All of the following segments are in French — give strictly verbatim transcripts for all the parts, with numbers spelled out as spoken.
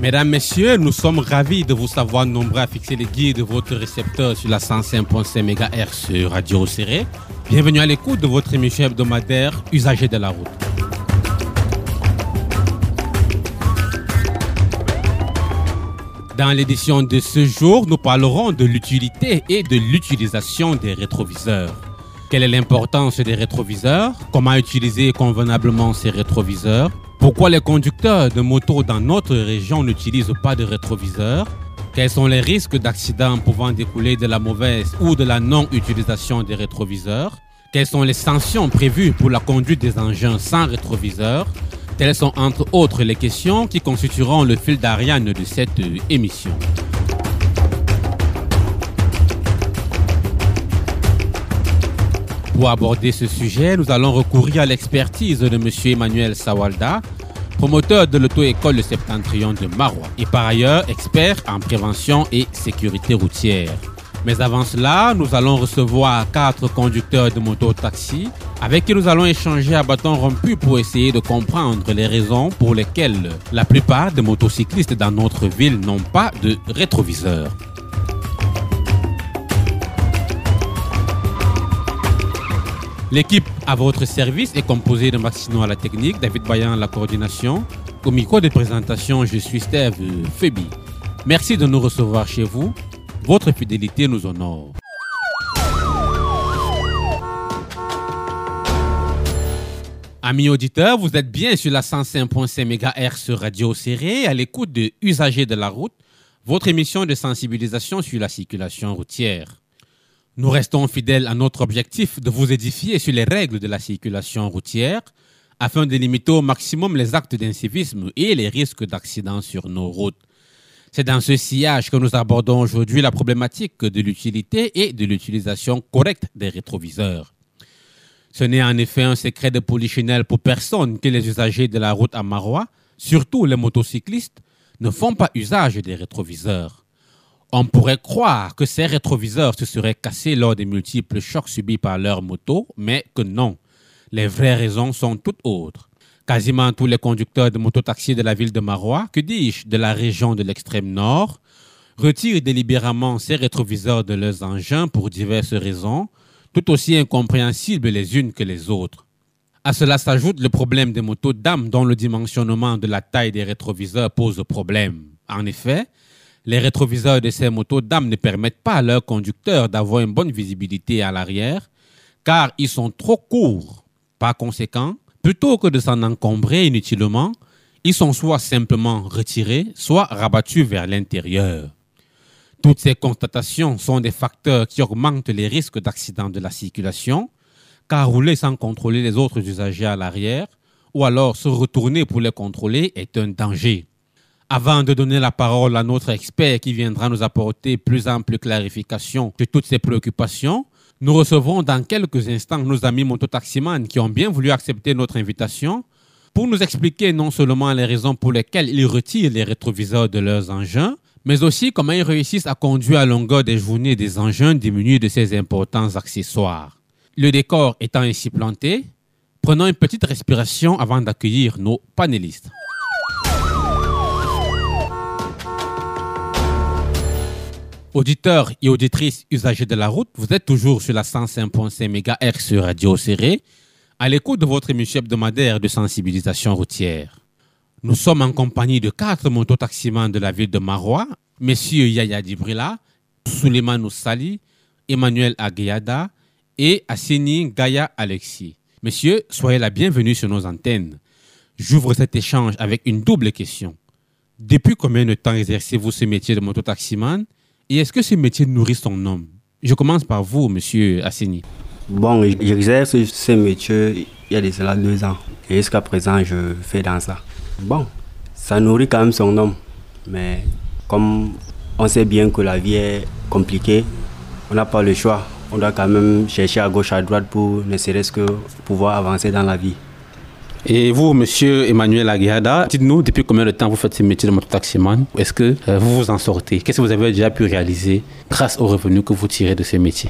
Mesdames, Messieurs, nous sommes ravis de vous savoir nombreux à fixer les guides de votre récepteur sur la cent cinq virgule cinq mégahertz Radio Serré. Bienvenue à l'écoute de votre émission hebdomadaire Usagers de la route. Dans l'édition de ce jour, nous parlerons de l'utilité et de l'utilisation des rétroviseurs. Quelle est l'importance des rétroviseurs? Comment utiliser convenablement ces rétroviseurs? Pourquoi les conducteurs de motos dans notre région n'utilisent pas de rétroviseurs? Quels sont les risques d'accidents pouvant découler de la mauvaise ou de la non-utilisation des rétroviseurs? Quelles sont les sanctions prévues pour la conduite des engins sans rétroviseurs? Telles sont entre autres les questions qui constitueront le fil d'Ariane de cette émission. Pour aborder ce sujet, nous allons recourir à l'expertise de M. Emmanuel Sawalda, promoteur de l'auto-école Le Septentrion de Maroua et par ailleurs expert en prévention et sécurité routière. Mais avant cela, nous allons recevoir quatre conducteurs de moto-taxi avec qui nous allons échanger à bâton rompu pour essayer de comprendre les raisons pour lesquelles la plupart des motocyclistes dans notre ville n'ont pas de rétroviseur. L'équipe à votre service est composée de Maxino à la technique, David Bayan à la coordination. Au micro de présentation, je suis Steve Febi. Merci de nous recevoir chez vous. Votre fidélité nous honore. Amis auditeurs, vous êtes bien sur la cent cinq virgule cinq mégahertz Radio Serré à l'écoute de Usagers de la route, votre émission de sensibilisation sur la circulation routière. Nous restons fidèles à notre objectif de vous édifier sur les règles de la circulation routière afin de limiter au maximum les actes d'incivisme et les risques d'accidents sur nos routes. C'est dans ce sillage que nous abordons aujourd'hui la problématique de l'utilité et de l'utilisation correcte des rétroviseurs. Ce n'est en effet un secret de polichinelle pour personne que les usagers de la route à Maroua, surtout les motocyclistes, ne font pas usage des rétroviseurs. On pourrait croire que ces rétroviseurs se seraient cassés lors des multiples chocs subis par leur moto, mais que non. Les vraies raisons sont toutes autres. Quasiment tous les conducteurs de mototaxi de la ville de Maroua, que dis-je, de la région de l'extrême nord, retirent délibérément ces rétroviseurs de leurs engins pour diverses raisons, tout aussi incompréhensibles les unes que les autres. À cela s'ajoute le problème des motos dames dont le dimensionnement de la taille des rétroviseurs pose problème. En effet, les rétroviseurs de ces motos dames ne permettent pas à leurs conducteurs d'avoir une bonne visibilité à l'arrière, car ils sont trop courts. Par conséquent, plutôt que de s'en encombrer inutilement, ils sont soit simplement retirés, soit rabattus vers l'intérieur. Toutes ces constatations sont des facteurs qui augmentent les risques d'accidents de la circulation, car rouler sans contrôler les autres usagers à l'arrière, ou alors se retourner pour les contrôler est un danger. Avant de donner la parole à notre expert qui viendra nous apporter plus ample clarification sur toutes ces préoccupations, nous recevrons dans quelques instants nos amis mototaximans qui ont bien voulu accepter notre invitation pour nous expliquer non seulement les raisons pour lesquelles ils retirent les rétroviseurs de leurs engins, mais aussi comment ils réussissent à conduire à longueur des journées des engins démunis de ces importants accessoires. Le décor étant ainsi planté, prenons une petite respiration avant d'accueillir nos panélistes. Auditeurs et auditrices usagers de la route, vous êtes toujours sur la cent cinq virgule cinq mégahertz Radio Serré, à l'écoute de votre émission hebdomadaire de sensibilisation routière. Nous sommes en compagnie de quatre mototaximans de la ville de Maroua, messieurs Yaya Dibrila, Souleymane Sali, Emmanuel Agueyada et Asseni Gaya Alexis. Messieurs, soyez la bienvenue sur nos antennes. J'ouvre cet échange avec une double question. Depuis combien de temps exercez-vous ce métier de mototaximan? Et est-ce que ce métier nourrit son homme? Je commence par vous, monsieur Asseni. Bon, j'exerce ce métier il y a de cela deux ans. Et jusqu'à présent, je fais dans ça. Bon, ça nourrit quand même son homme. Mais comme on sait bien que la vie est compliquée, on n'a pas le choix. On doit quand même chercher à gauche, à droite pour ne serait-ce que pouvoir avancer dans la vie. Et vous, monsieur Emmanuel Agueyada, dites-nous depuis combien de temps vous faites ce métier de mototaximan? Est-ce que euh, vous vous en sortez? Qu'est-ce que vous avez déjà pu réaliser grâce aux revenus que vous tirez de ce métier?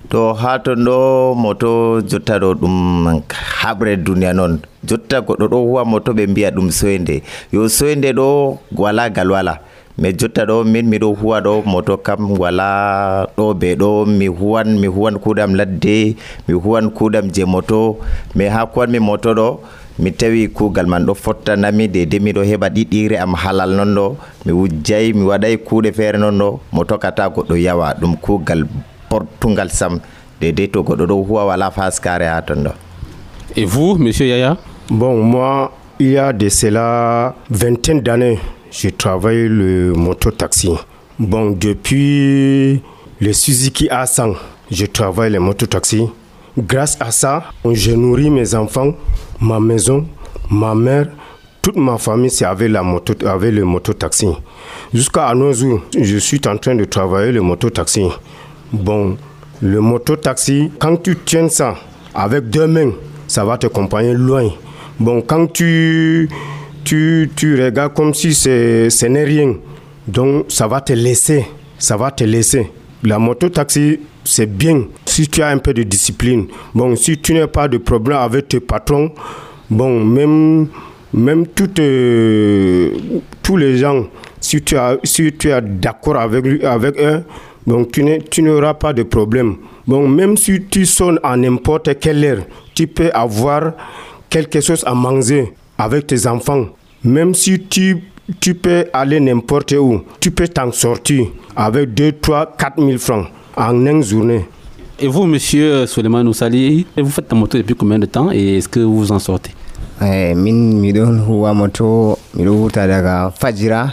to ha ton ɗo moto jotta ɗo ɗum haɓre duniya noon jotta goɗɗo ɗo huwa moto ɓe mbiya ɗum soyde yo soyde ɗo wala gal wala mais jotta ɗo min miɗo huwa ɗo moto kam wala ɗo be ɗo mi huwan mi huwan kuɗam ladde mi huwan kuɗam je moto mais ha kuwanmi moto ɗo mi tawi kugal man ɗo fottanami de de miɗo heɓa ɗiɗire am halal non ɗo mi wujjay mi waɗay kuuɗe feere non ɗo moto kata goɗɗo yawa ɗum kugal portugal sam de de to goɗɗo ɗo huwa wala faskare ha ton ɗo. Et vous, monsieur Yaya? Bon, moi, il y a de cela vingtaine d'années, je travaille le moto-taxi. Bon, depuis le Suzuki A cent, je travaille le moto-taxi. Grâce à ça, je nourris mes enfants, ma maison, ma mère, toute ma famille, c'est avec, la moto, avec le moto-taxi. Jusqu'à nos jours, je suis en train de travailler le moto-taxi. Bon, le moto-taxi, quand tu tiens ça avec deux mains, ça va te accompagner loin. Bon, quand tu, tu, tu regardes comme si c'est, ce n'est rien, donc ça va te laisser, ça va te laisser. La moto-taxi, c'est bien si tu as un peu de discipline. Bon, si tu n'as pas de problème avec tes patrons, bon, même, même tout, euh, tous les gens, si tu, as, si tu es d'accord avec, lui, avec eux, donc tu, tu n'auras pas de problème. Bon, même si tu sonnes à n'importe quelle heure, tu peux avoir quelque chose à manger avec tes enfants. Même si tu, tu peux aller n'importe où, tu peux t'en sortir avec deux, trois, quatre mille francs en une journée. Et vous, monsieur Suleiman Oussali, vous faites la moto depuis combien de temps et est-ce que vous vous en sortez? Eh, min midon huwa moto mido huta daga fajira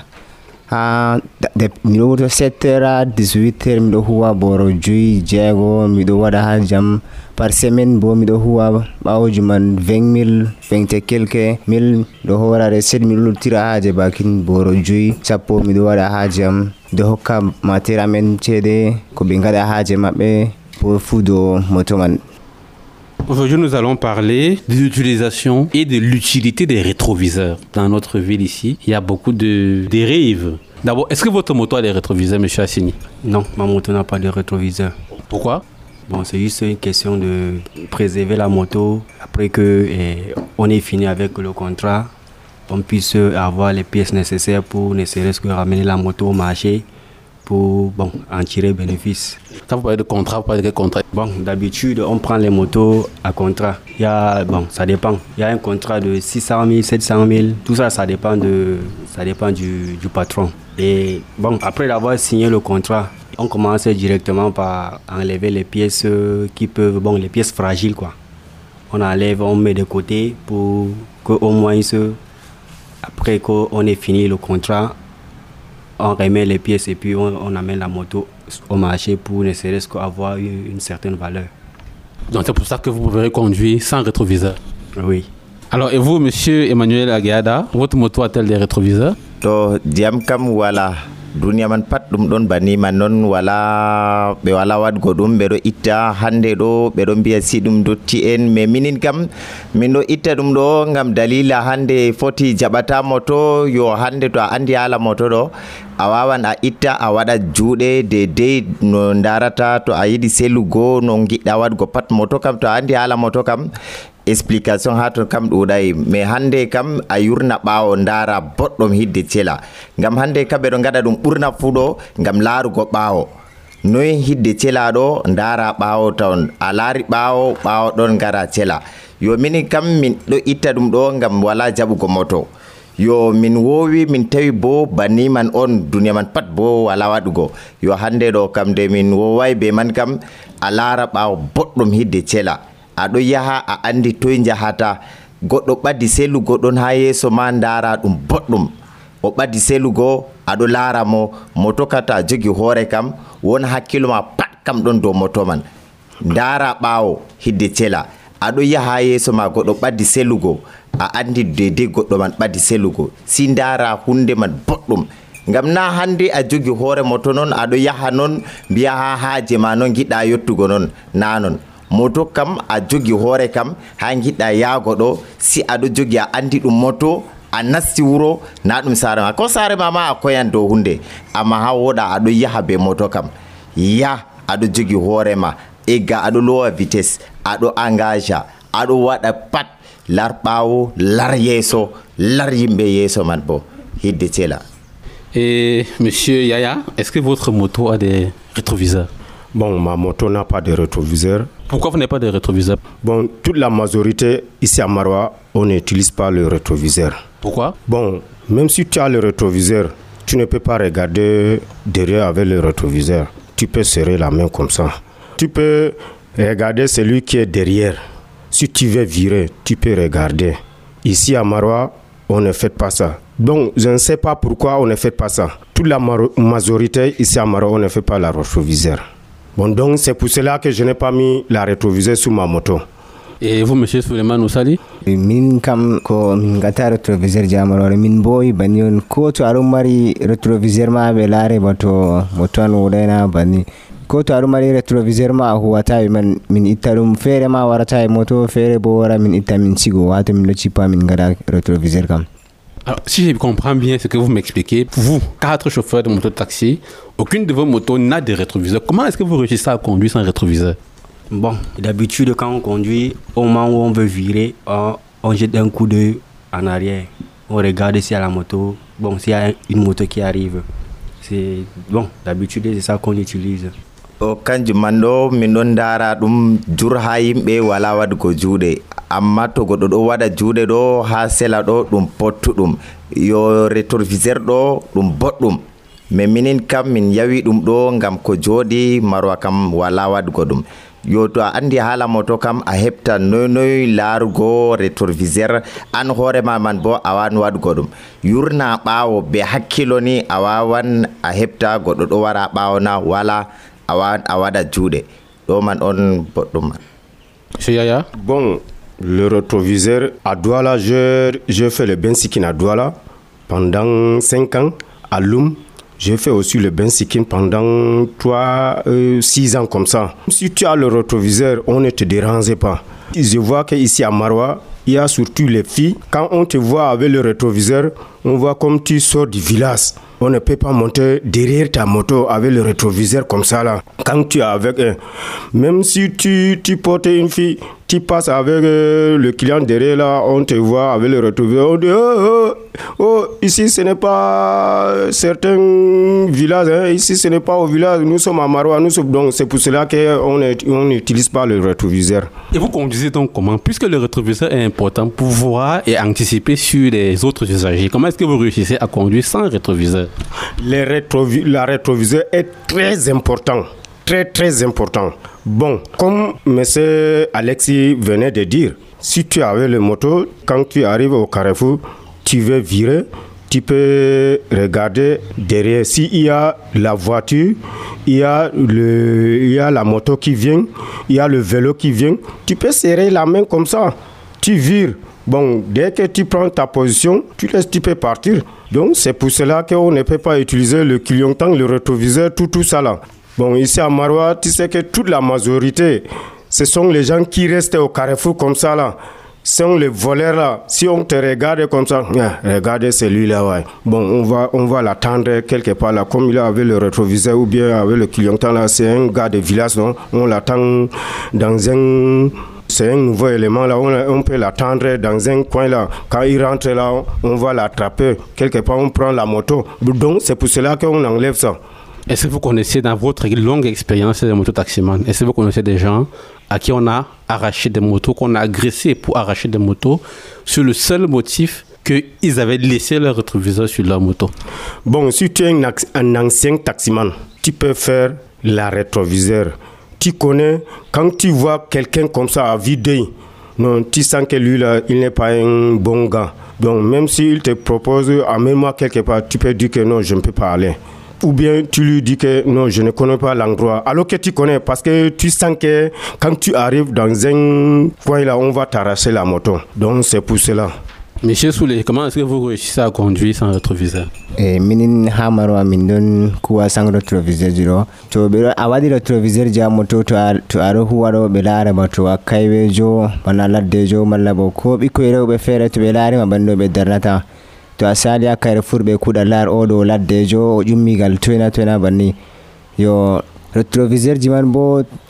ha mido huta sept heures à dix-huit heures mido huwa boro juy jego mido wada ha jam par semaine bo mido huwa bawoji man vingt mille vingt et quelques mille do horare sept mille tira haje bakin boro juy sappo mido wada ha jam do hokka matera men cede ko be ngada haje mabbe pour fudo moto man. Aujourd'hui, nous allons parler de l'utilisation et de l'utilité des rétroviseurs. Dans notre ville ici, il y a beaucoup de dérives. D'abord, est-ce que votre moto a des rétroviseurs, M. Assini? Non, ma moto n'a pas de rétroviseur. Pourquoi? Bon, c'est juste une question de préserver la moto. Après que eh, on est fini avec le contrat, on puisse avoir les pièces nécessaires pour ne serait-ce que ramener la moto au marché pour bon, en tirer bénéfice. Quand vous parlez de contrat, vous parlez de quel contrat? Bon, d'habitude, on prend les motos à contrat. Il y a, bon, ça dépend. Il y a un contrat de six cent mille, sept cent mille. Tout ça, ça dépend, de, ça dépend du, du patron. Et bon, après avoir signé le contrat, on commence directement par enlever les pièces qui peuvent, bon, les pièces fragiles, quoi. On enlève, on met de côté pour qu'au moins, après qu'on ait fini le contrat, on remet les pièces et puis on, on amène la moto au marché pour ne serait-ce qu'avoir une, une certaine valeur. Donc c'est pour ça que vous pouvez conduire sans rétroviseur? Oui. Alors et vous, monsieur Emmanuel Aguiada, votre moto a-t-elle des rétroviseurs? To diam kam wala duniya man pat ɗum ɗon bani man non wala ɓe wala wadgo ɗum ɓeɗo itta hande ɗo ɓeɗo mbiya si ɗum dotti en mais minin kam min ɗo itta ɗum ɗo ngam dalila hande foti jaɓata moto yo hande to a andi hala moto ɗo a wawan a itta a waɗa juuɗe dedei no darata to a yiɗi selugo no giɗɗa wadgo pat moto kam to a andi hala moto kam explication ha to kam ɗuɗay mais hande kam a yurna ɓawo ndara boɗɗum hidde cela ngam hande kam ɓeɗo gaɗa ɗum ɓurna fu ɗo ngam larugo ɓawo noy hidde cela ɗo ndara ɓawo tawn a laari ɓawo ɓawo ɗon gara cela yo mini kam min ɗo itta ɗum ɗo ngam wala jaɓugo moto yo min wowi min tawi bo banni man on duniya man pat bo wala waɗugo yo hande ɗo kam de min wowai be man kam a laara ɓawo boɗɗum hidde cela aɗo yaha a andi toye jahata goɗɗo ɓaddi selugo ɗon ha yeeso ma ndara ɗum boɗɗum o ɓaddi selugo aɗo laara mo moto kata jogi hoore kam won hakkilo ma pat kam ɗon dow moto man ndara ɓawo hidde cela aɗo yaha yeeso ma goɗɗo ɓaddi selugo a andi dedei goɗɗo man ɓaddi selugo si ndara hunde man boɗɗum ngam na hande a jogi hoore moto noon aɗo yaha noon mbiya ha haaje ma noon giɗɗa yettugo noon na noon moto kam a jogi hoore kam ha giɗɗa yaago ɗo si aɗo jogi a andi ɗum moto a nasti wuro na ɗum saare ma ko saare ma ma a koyan dow hunde amma ha woɗa aɗo yaha be moto kam ya aɗo jogi hoore ma e ga aɗo lowa vitesse aɗo engage aɗo waɗa pat lar ɓawo lar yeeso lar yimɓe yeeso man bo hidde tela. Et monsieur Yaya, est-ce que votre moto a des rétroviseurs? Bon, ma moto n'a pas de rétroviseur. Pourquoi vous n'avez pas de rétroviseur? Bon, toute la majorité ici à Maroua, on n'utilise pas le rétroviseur. Pourquoi? Bon, même si tu as le rétroviseur, tu ne peux pas regarder derrière avec le rétroviseur. Tu peux serrer la main comme ça. Tu peux regarder celui qui est derrière. Si tu veux virer, tu peux regarder. Ici à Maroua, on ne fait pas ça. Donc, je ne sais pas pourquoi on ne fait pas ça. Toute la majorité ici à Maroua, on ne fait pas la rétroviseur. Bon, donc c'est pour cela que je n'ai pas mis la rétroviseur sur ma moto. Et vous, monsieur Souleymane Oussali? Min kam ko min gata rétroviseur jamarore min boy banion ko to aɗum mari rétroviseur ma ɓe laare bato moto an woɗayna bani ko to aɗum mari rétroviseur ma a huwata man min itta ɗum feere ma warata e moto feere bo wara min itta min sigo wato min ɗo cippa min gada rétroviseur kam. Alors, si je comprends bien ce que vous m'expliquez, vous, quatre chauffeurs de moto-taxi, aucune de vos motos n'a de rétroviseur. Comment est-ce que vous réussissez à conduire sans rétroviseur? Bon, d'habitude, quand on conduit, au moment où on veut virer, on, on jette un coup d'œil en arrière. On regarde s'il y a la moto. Bon, s'il y a une moto qui arrive. C'est bon, d'habitude, c'est ça qu'on utilise. O kanjum man ɗo min ɗon dara ɗum jur ha yimɓe wala waɗgo juuɗe, amma to goɗɗo ɗo waɗa juuɗe ɗo ha sela ɗo ɗum pottuɗum. Yo rétroviseur ɗo ɗum boɗɗum, mais minin kam min yawi ɗum ɗo ngam ko jooɗi Maroua kam wala waɗgo ɗum. Yo to a andi hala moto kam a heɓta noy noy laarugo rétroviseur an hoorema man bo a wawan waɗgo ɗum. Yurna ɓaawo be hakkilo ni a wawan a heɓta goɗɗo ɗo wara ɓaawo na wala awan awada juuɗe ɗo man on boɗɗum man. Monsieur Yaya? Bon, le rétroviseur à Douala, je, je fais le bensikin à Douala pendant cinq ans. À Loum, j'ai fait aussi le bensikin pendant trois, six ans comme ça. Si tu as le rétroviseur, on ne te dérange pas. Je vois qu'ici à Maroua, il y a surtout les filles. Quand on te voit avec le rétroviseur, on voit comme tu sors du village. On ne peut pas monter derrière ta moto avec le rétroviseur comme ça là. Quand tu es avec un, même si tu, tu portes une fille, tu passes avec euh, le client derrière là, on te voit avec le rétroviseur. On dit oh, oh, oh ici ce n'est pas certains villages, hein. Ici ce n'est pas au village, nous sommes à Maroua, nous sommes donc c'est pour cela qu'on on n'utilise pas le rétroviseur. Et vous conduisez donc comment? Puisque le rétroviseur est important pour voir et anticiper sur les autres usagers, comment est-ce que vous réussissez à conduire sans rétroviseur? Les rétrovi- la rétroviseur est très important, très très important. Bon, comme M. Alexis venait de dire, si tu avais le moto, quand tu arrives au carrefour, tu veux virer, tu peux regarder derrière. S'il y a la voiture, il y a, le, il y a la moto qui vient, il y a le vélo qui vient, tu peux serrer la main comme ça, tu vires. Bon, dès que tu prends ta position, tu laisses, tu peux partir. Donc, c'est pour cela qu'on ne peut pas utiliser le clignotant, le rétroviseur, tout, tout ça là. Bon, ici à Maroua, tu sais que toute la majorité, ce sont les gens qui restent au carrefour comme ça là. Ce sont les voleurs là. Si on te regarde comme ça, yeah, regardez celui-là, ouais. Bon, on va, on va l'attendre quelque part là. Comme il est avec le rétroviseur ou bien avec le clignotant là, c'est un gars de village, non? On l'attend dans un... C'est un nouveau élément là, on, on peut l'attendre dans un coin là. Quand il rentre là, on va l'attraper. Quelque part, on prend la moto. Donc, c'est pour cela qu'on enlève ça. Est-ce que vous connaissez dans votre longue expérience de moto-taximan, est-ce que vous connaissez des gens à qui on a arraché des motos, qu'on a agressé pour arracher des motos sur le seul motif qu'ils avaient laissé leur rétroviseur sur leur moto? Bon, si tu es un, un ancien taximan, tu peux faire la rétroviseur. Tu connais, quand tu vois quelqu'un comme ça à vue d'œil, non, tu sens que lui là, il n'est pas un bon gars. Donc même s'il te propose, amène-moi quelque part, tu peux dire que non, je ne peux pas aller. Ou bien tu lui dis que non, je ne connais pas l'endroit. Alors que tu connais, parce que tu sens que quand tu arrives dans un coin là, on va t'arracher la moto. Donc c'est pour cela. Monsieur Soulé, comment est-ce que vous réussissez à conduire sans rétroviseur? E minin ha Maroua min don kuwa sans rétroviseur jiro to be a wadi rétroviseur ja moto to to aro huwaro be laare ba to kaywe jo bana ladde jo malla bo ko bi ko rewbe fere to be laare ma bando be darnata to asali akare furbe kuda lar o do ladde jo o jummigal toyna toyna banni yo rétroviseur jiman bo to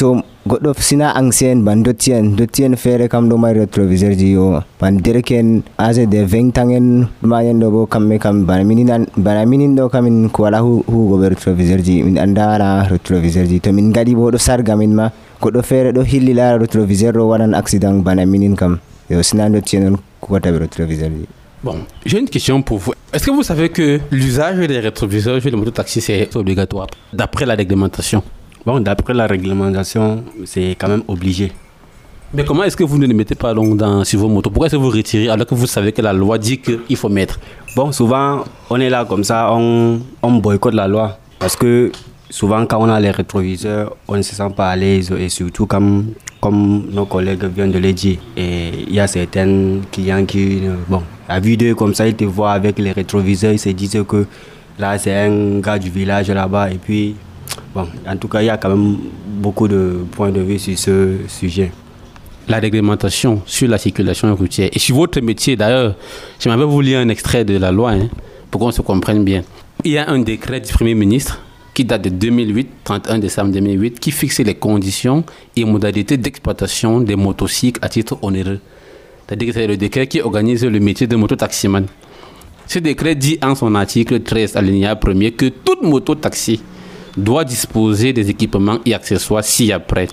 goɗɗo sina ancien ban dottien dottien feere kam ɗo mari rétroviseur ji yo ban derken âgé de vingt ans en mayen ɗo bo kamɓe kam bana minin bana minin ɗo kamin ko wala huugo ɓe rétroviseur ji min anda wala rétroviseur ji to min gaɗi bo ɗo sarga min ma goɗɗo feere ɗo hilli lara rétroviseur ɗo waɗan accident bana minin kam yo sina dottien on kuwata ɓe rétroviseur ji. Bon, j'ai une question pour vous. Est-ce que vous savez que l'usage des rétroviseurs chez les mototaxis, c'est obligatoire, d'après la réglementation? Bon, d'après la réglementation, c'est quand même obligé. Mais comment est-ce que vous ne les mettez pas donc dans, sur vos motos? Pourquoi est-ce que vous retirez alors que vous savez que la loi dit qu'il faut mettre? Bon, souvent, on est là comme ça, on, on boycotte la loi. Parce que souvent, quand on a les rétroviseurs, on ne se sent pas à l'aise. Et surtout, comme, comme nos collègues viennent de le dire, il y a certains clients qui... Bon, la vidéo comme ça, ils te voient avec les rétroviseurs, ils se disent que là, c'est un gars du village là-bas. Et puis, bon, en tout cas, il y a quand même beaucoup de points de vue sur ce sujet. La réglementation sur la circulation routière. Et sur votre métier, d'ailleurs, j'aimerais vous lire un extrait de la loi, hein, pour qu'on se comprenne bien. Il y a un décret du Premier ministre qui date de deux mille huit, trente et un décembre deux mille huit, qui fixe les conditions et modalités d'exploitation des motocycles à titre onéreux. C'est-à-dire que c'est le décret qui organise le métier de mototaximan. Ce décret dit en son article treize, alinéa premier, que toute mototaxi doit disposer des équipements et accessoires ci-après.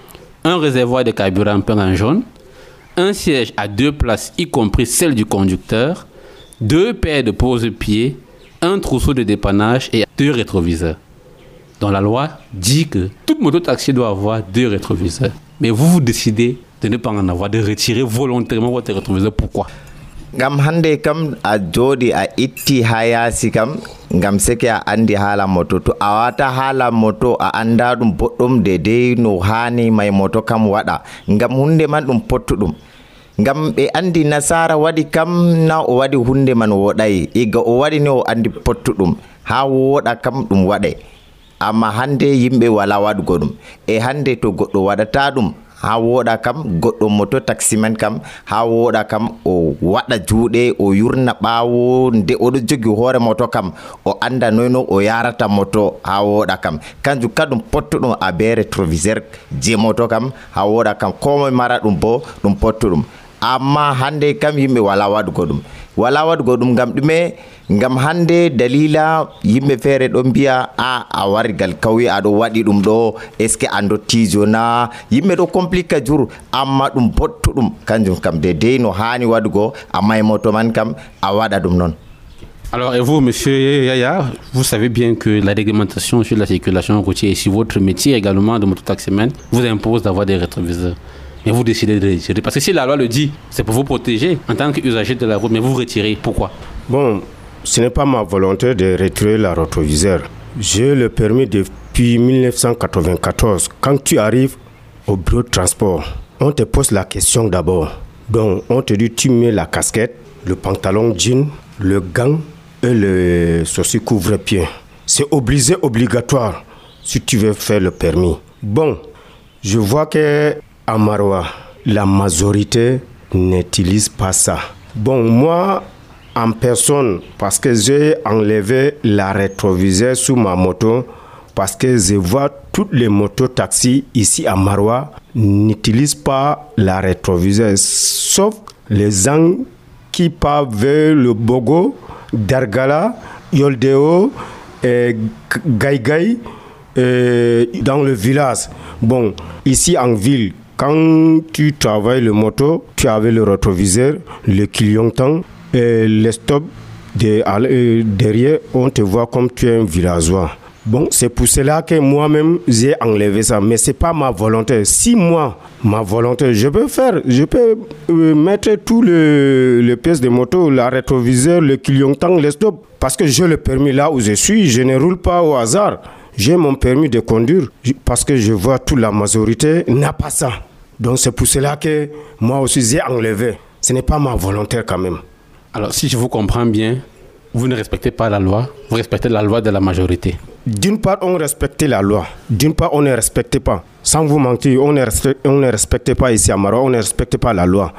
Un réservoir de carburant peint en jaune, un siège à deux places, y compris celle du conducteur, deux paires de pose-pieds, un trousseau de dépannage et deux rétroviseurs. Donc la loi dit que toute mototaxi doit avoir deux rétroviseurs. Mais vous, vous décidez de ne pas en avoir, de retirer volontairement votre rétroviseur. Pourquoi? Ngam hande kam a jodi a itti hayasi kam ngam seke a andi hala moto to a wata hala moto a anda dum boddum dede no hani may moto kam wada ngam hunde man dum pottudum ngam be andi nasara wadi kam na o wadi hunde man wodai iga o wadi ne o andi pottudum ha woda kam dum wade amma hande yimbe wala wadugo dum e hande to goddo wadata dum ha woda kam goddo moto taxi man kam ha woda kam o wada juude o yurna bawo nde o do jogi hore moto kam o anda noyno o yarata moto ha woda kam kanju kadum pottudum a be rétroviseur je moto kam ha woda kam ko mara dum bo dum pottudum amma hande kam yimbe wala wadugo dum wala wadugo dum ngam dume ngam hande dalila yimbe fere do biya a a wargal kawi ado wadi dum do est-ce que ando tijo na yimbe do complique jur amma dum bottudum kanjum kam de de no hani wadugo amma moto man kam a wada dum non. Alors, et vous, monsieur Yaya, vous savez bien que la réglementation sur la circulation routière et sur votre métier également de mototaximan vous impose d'avoir des rétroviseurs. Mais vous décidez de retirer. Parce que si la loi le dit, c'est pour vous protéger en tant qu'usager de la route, mais vous vous retirez. Pourquoi? Bon, ce n'est pas ma volonté de retirer la rétroviseur. J'ai le permis depuis mille neuf cent quatre-vingt-quatorze. Quand tu arrives au bureau de transport, on te pose la question d'abord. Donc, on te dit, tu mets la casquette, le pantalon jean, le gant et le souci couvre-pied. C'est obligé, obligatoire, si tu veux faire le permis. Bon, je vois que à Maroua, la majorité n'utilise pas ça. Bon, moi, en personne, parce que j'ai enlevé la rétroviseur sous ma moto, parce que je vois toutes les motos taxis ici à Maroua n'utilisent pas la rétroviseur, sauf les gens qui partent vers le Bogo, Dargala, Yoldeo, et Gaïgaï, et dans le village. Bon, ici en ville, quand tu travailles le moto, tu avais le rétroviseur, le clignotant et le stop de, derrière, on te voit comme tu es un villageois. Bon, c'est pour cela que moi-même, j'ai enlevé ça. Mais ce n'est pas ma volonté. Si moi, ma volonté, je peux faire, je peux euh, mettre tout le, le pièce de moto, la rétroviseur, le clignotant, le stop. Parce que j'ai le permis là où je suis, je ne roule pas au hasard. J'ai mon permis de conduire parce que je vois toute la majorité n'a pas ça. Donc c'est pour cela que moi aussi j'ai enlevé. Ce n'est pas ma volonté quand même. Alors si je vous comprends bien, vous ne respectez pas la loi, vous respectez la loi de la majorité. D'une part, on respecte la loi. D'une part, on ne respecte pas. Sans vous mentir, on ne respecte, on ne respecte pas ici à Maroc, on ne respecte pas la loi.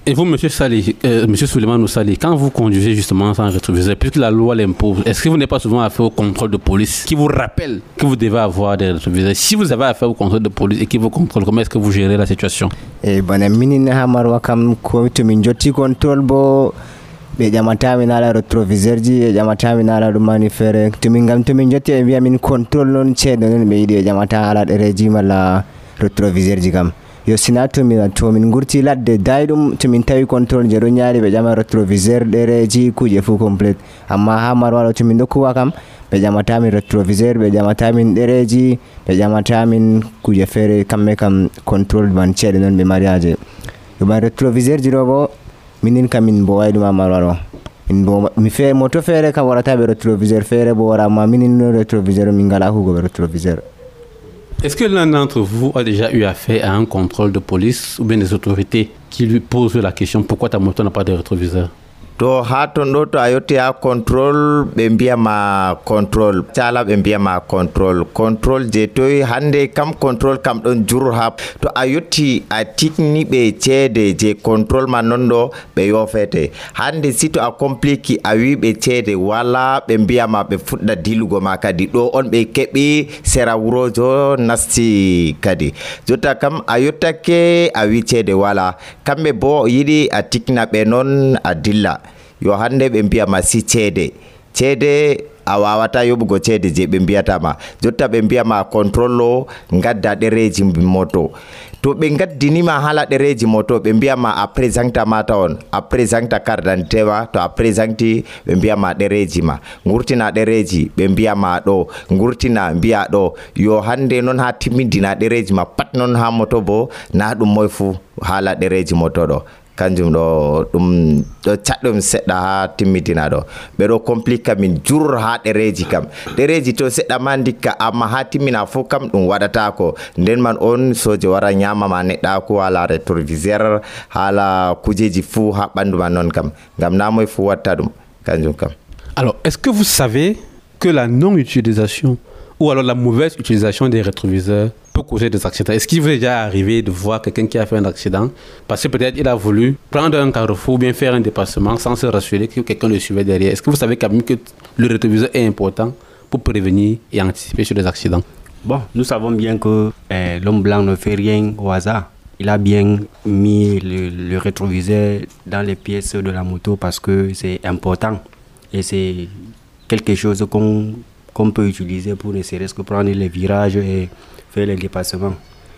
Et vous, monsieur Sali, euh, monsieur Souleymane Sali, quand vous conduisez justement sans rétroviseur, puisque la loi l'impose, est-ce que vous n'êtes pas souvent affaire au contrôle de police qui vous rappelle que vous devez avoir des rétroviseurs? Si vous avez affaire au contrôle de police et qui vous contrôle, comment est-ce que vous gérez la situation? Eh bana minin hamarwa kam ko to min jotti control bo be jamata min ala rétroviseur ji e jamata min ala dum manifere to min gam to min jotti e biya min control non ceedo non be yidi jamata ala dereji mala rétroviseur ji kam. Yo sinato mi to min gurti ladde daydum to min tawi control je do nyaari be jama rétroviseur dereji kuje fu complete amma ha marwalo to min dokuwa kam be jamata min rétroviseur be jamata min dereji be jamata min kuje fere kamme kam control ban cede non be mariage yo ba rétroviseur ji do bo minin kam min bo wayduma marwalo min bo mi fe moto fere kam warata be rétroviseur fere bo wara ma minin no rétroviseur min gala hugo be rétroviseur. Est-ce que l'un d'entre vous a déjà eu affaire à un contrôle de police ou bien des autorités qui lui posent la question pourquoi ta moto n'a pas de rétroviseur? To ha ton ɗo to a yetti ha contrôle ɓe mbiyama contrôle cala ɓe mbiyama contrôle contrôle je toyi hande kam contrôle kam ɗon jur ha to a yetti a tikni ɓe ceede je contrôle man non ɗo ɓe yofete hande si to a complique a wi ɓe ceede wala ɓe mbiyama ɓe fuɗɗa dilugo ma kadi ɗo on ɓe keɓi sera wurojo nasti kadi jotta kam a yettake a wi ceede wala kamɓe bo yiɗi a tikna ɓe non a dilla yo hande ɓe mbiyama si ceede ceede a wawata yoɓugo ceede je ɓe mbiyatama jotta ɓe mbiyama contrôle o gadda ɗereji moto to ɓe gaddinima hala ɗereji moto ɓe mbiyama a présenta mata on a présenta carte d'identité ma to a présenti ɓe mbiyama ɗereji ma gurtina ɗereji ɓe mbiyama ɗo gurtina mbiya ɗo yo hande noon ha timmidina ɗereji ma pat noon ha moto bo na ɗum moy fu hala ɗereji moto ɗo kanjum ɗo ɗum ɗo caɗɗum seɗɗa ha timmitina ɗo ɓeɗo complique min jur ha ɗereji kam ɗereji to seɗɗa ma dikka amma ha timmina fo kam ɗum waɗatako nden man on soje wara ñamama neɗɗako hala rétroviseur hala kujeji fou ha ɓandu man non kam ngam na moy fu watta ɗum kanjum kam. Alors, est-ce que vous savez que la non-utilisation ou alors la mauvaise utilisation des rétroviseurs peut causer des accidents? Est-ce qu'il vous est déjà arrivé de voir quelqu'un qui a fait un accident parce que peut-être il a voulu prendre un carrefour ou bien faire un dépassement sans se rassurer que quelqu'un le suivait derrière? Est-ce que vous savez quand même que le rétroviseur est important pour prévenir et anticiper sur les accidents? Bon, nous savons bien que eh, l'homme blanc ne fait rien au hasard. Il a bien mis le, le rétroviseur dans les pièces de la moto parce que c'est important et c'est quelque chose qu'on qu'on peut utiliser pour ne serait-ce que prendre les virages et faire les dépassements.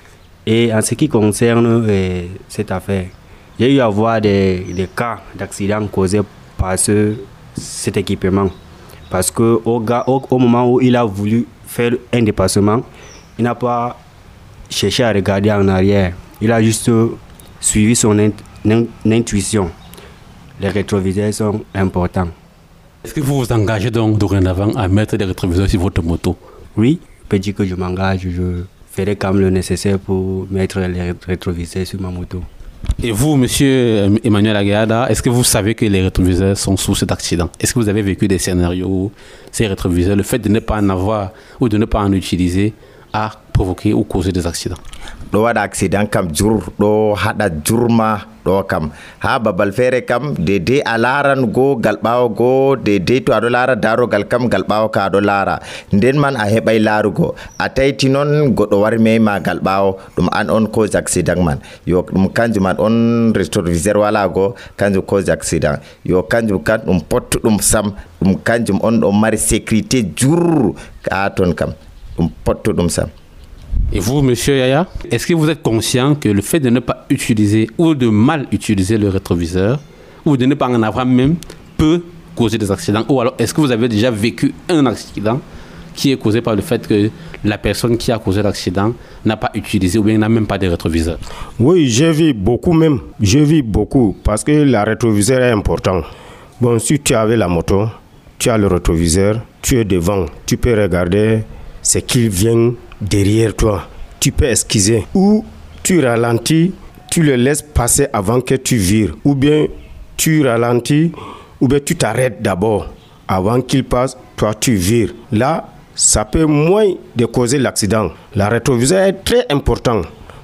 Et en ce qui concerne euh, cette affaire, il y a eu à voir des, des cas d'accidents causés par ce, cet équipement. Parce qu'au au, au moment où il a voulu faire un dépassement, il n'a pas cherché à regarder en arrière. Il a juste suivi son int, int, intuition. Les rétroviseurs sont importants. Est-ce que vous vous engagez donc dorénavant à mettre des rétroviseurs sur votre moto? Oui, je peux dire que je m'engage, je ferai quand même le nécessaire pour mettre les rétroviseurs sur ma moto. Et vous, monsieur Emmanuel Agada, est-ce que vous savez que les rétroviseurs sont source d'accidents? Est-ce que vous avez vécu des scénarios où ces rétroviseurs, le fait de ne pas en avoir ou de ne pas en utiliser, a provoqué ou causé des accidents? ɗo waɗa accident kam jur ɗo haɗa jurma ɗo kam ha babal feere kam dede a laran go gal ɓawo go dede to aɗo lara darogal kam gal ɓawo ka aɗo lara nden man a heɓay larugo a tayti noon goɗɗo wari mema gal ɓawo ɗum an on cause accident man yo ɗum kanjum man on rétroviseur wala go kanjum cause accident yo kanjum kan ɗum pottuɗum sam ɗum kanjum on ɗo mari sécurité jur ka ton kam ɗum pottuɗum sam. Et vous, monsieur Yaya, est-ce que vous êtes conscient que le fait de ne pas utiliser ou de mal utiliser le rétroviseur ou de ne pas en avoir même peut causer des accidents? Ou alors, est-ce que vous avez déjà vécu un accident qui est causé par le fait que la personne qui a causé l'accident n'a pas utilisé ou bien n'a même pas de rétroviseur? Oui, j'ai vu beaucoup même. J'ai vu beaucoup parce que le rétroviseur est important. Bon, si tu avais la moto, tu as le rétroviseur, tu es devant, tu peux regarder ce qui vient derrière toi. Tu peux esquiser ou tu ralentis, tu le laisses passer avant que tu vires, ou bien tu ralentis, ou bien tu t'arrêtes d'abord avant qu'il passe, toi tu vires. Là, ça peut moins de causer l'accident. Le rétroviseur est très important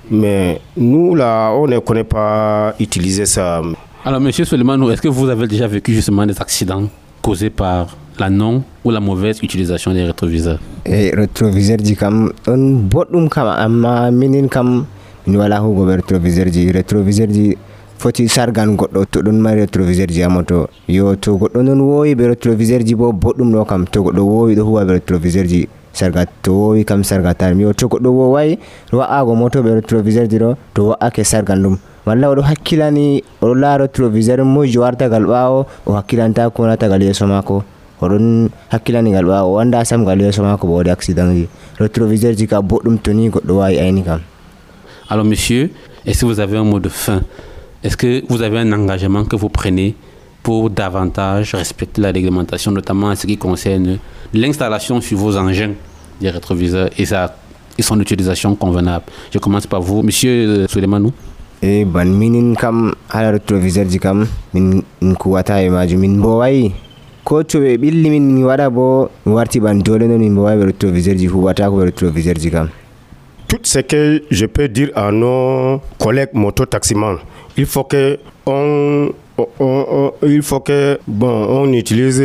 Mais nous, là, on ne connaît pas utiliser ça. Alors, monsieur Souleymane, est-ce que vous avez déjà vécu justement des accidents causés par la non ou la mauvaise utilisation des rétroviseurs? E rétroviseur ji kam on boɗɗum kam amma minin kam min wala hugo be rétroviseur ji rétroviseur ji foti sargan goɗɗo to ɗon mari rétroviseur ji ha moto yo to goɗɗo non wowi be rétroviseur ji bo boɗɗum ɗo kam to goɗɗo wowi ɗo huwa be rétroviseur ji sarga to wowi kam sargatar yo to goɗɗo wowai ɗo wa'ago moto be rétroviseur ji ɗo to wa'ake sargan ɗum walla oɗo hakkilani oɗo laara rétroviseur mojo wartagal ɓawo o hakkilanta ko natagal yeeso mako oɗon hakkilanigal ɓawo o anda sam gal yeeso mako bo waɗi accident ji rétroviseur ji ka boɗɗum to ni goɗɗo wawi ayni kam. Alors monsieur, est-ce que vous avez un mot de fin? Est-ce que vous avez un engagement que vous prenez pour davantage respecter la réglementation, notamment en ce qui concerne l'installation sur vos engins des rétroviseurs et, sa, et son utilisation convenable? Je commence par vous, monsieur Souleymane. E ban minin kam hala rétroviseur ji kam min kuwata e majum min bo wayi ko to ɓe ɓilli min mi waɗa bo mi warti ban dole non min bo wawi rétroviseur ji huwata ko rétroviseur ji kam. Tout ce que je peux dire à nos collègues mototaximans, il faut que on, on, on il faut que bon on utilise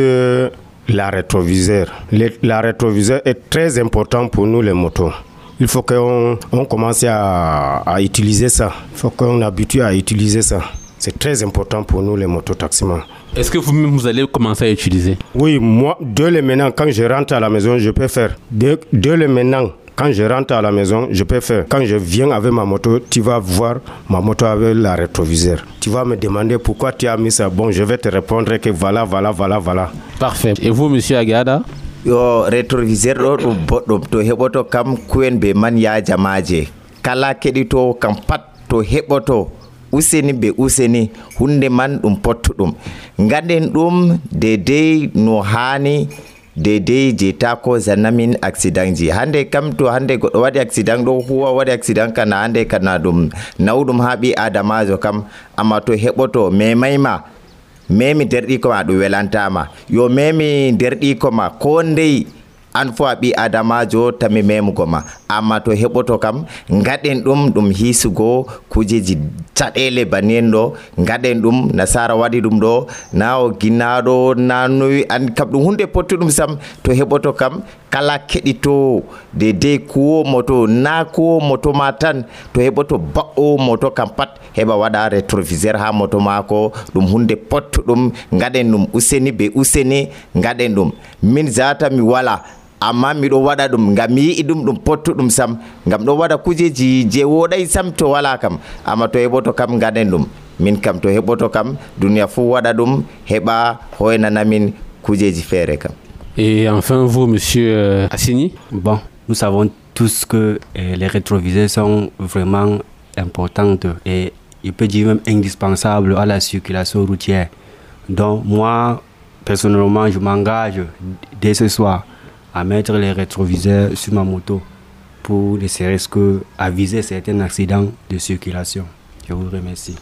la rétroviseur. Le, la rétroviseur est très important pour nous les motos. Il faut qu'on on commence à, à utiliser ça. Il faut qu'on habitue à utiliser ça. C'est très important pour nous les mototaximans. Est-ce que vous-même vous allez commencer à utiliser? Oui, moi, dès le maintenant, quand je rentre à la maison, je peux faire. Dès, dès le maintenant, quand je rentre à la maison, je peux faire. Quand je viens avec ma moto, tu vas voir ma moto avec la rétroviseur. Tu vas me demander pourquoi tu as mis ça. Bon, je vais te répondre que voilà, voilà, voilà, voilà. Parfait. Et vous, monsieur Agada? Yo rétroviseur ɗo ɗum boɗɗum to heɓoto kam kuwen be man yajamaje kala keɗito kam pat to heɓoto useni be useni hunde man ɗum pottuɗum gaɗen ɗum dedei no hani dedei je tako zanamin accident ji hande kam to hande goɗɗo waɗi accident ɗo huwa waɗi accident kana hande kana ɗum nawɗum ha ɓi adamajo kam amma to heɓoto memayma memi derɗi koma ɗum welantama yo memi derɗi koma ko ndey an fo a ɓi adamajo tami memugo ma amma to heɓoto kam gaɗen ɗum ɗum hisugo kujeji caɗele banien ɗo gaɗen ɗum nasara waɗi ɗum ɗo na o ginnaɗo na noyi an kam ɗum hunde pottuɗum sam to heɓoto kam kala keɗito de de kuwo moto na kuwo moto ma tan to heɓoto ba'o moto kam pat heɓa waɗa rétroviseur ha moto mako ɗum hunde pottuɗum gaɗen ɗum useni be useni gaɗen ɗum min zata mi wala amma miɗo waɗa ɗum ngam mi yi'i ɗum ɗum pottuɗum sam ngam ɗo waɗa kujeji je woɗay sam to wala kam amma to heɓoto kam gaɗen ɗum min kam to heɓoto kam duniya fuu waɗa ɗum heɓa hoynanamin kujeji feere kam. Et enfin vous, monsieur Assini? Bon, nous savons tous que eh, les rétroviseurs sont vraiment importants et je peux dire même indispensables à la circulation routière. Donc moi, personnellement, je m'engage dès ce soir à mettre les rétroviseurs sur ma moto pour ne serait-ce que aviser certains accidents de circulation. Je vous remercie.